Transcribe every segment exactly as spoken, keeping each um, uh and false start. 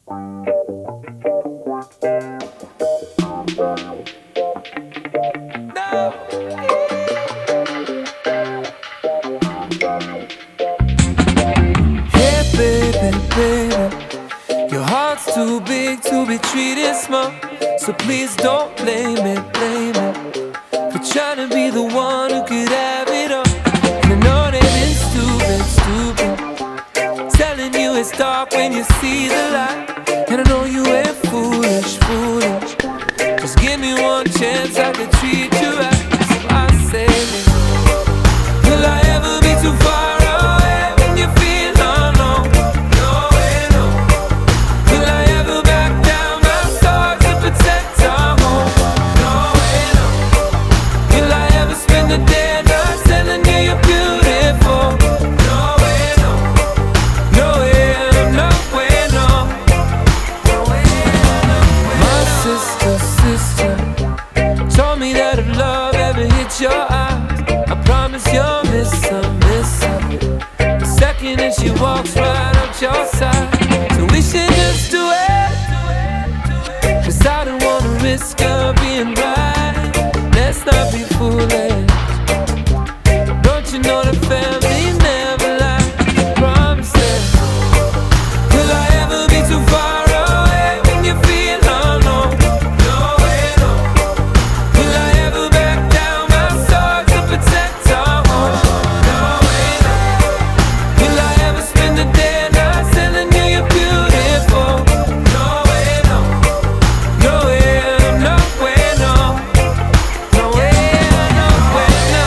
Too big to be treated small, so please don't blame it, blame it for trying to be the one who could have it all. And I know they've been stupid, stupid, telling you it's dark when you see the light. And I know you ain't foolish, foolish. Just give me one chance, I could treat you right. So I say, will I ever be too far away when you feel alone? Protect our home. No way, no. Will I ever spend the day not telling you you're beautiful? No way, no. No way, no way, no. No way, no way. My sister, sister told me that if love ever hits your eyes, I promise you'll miss her, miss her the second that she walks right up your side. So we should just do it, 'cause I don't wanna risk her being right. Let's not be foolish. Don't you know the family never lies? Promise it. Will I ever be too far away when you feel alone? No way, no. Will I ever back down my sword to protect our home? No way, no. Will I ever spend the day not telling you you're beautiful? No way, no. No way, no way, no. No way, no way, no.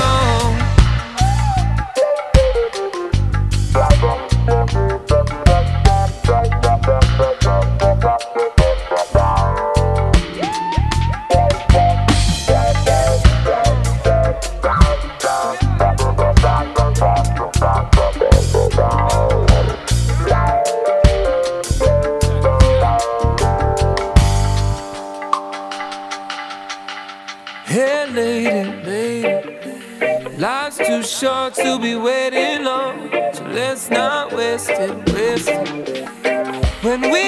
Hey lady, lady, life's too short to be waiting long, so let's not waste it, waste it. When we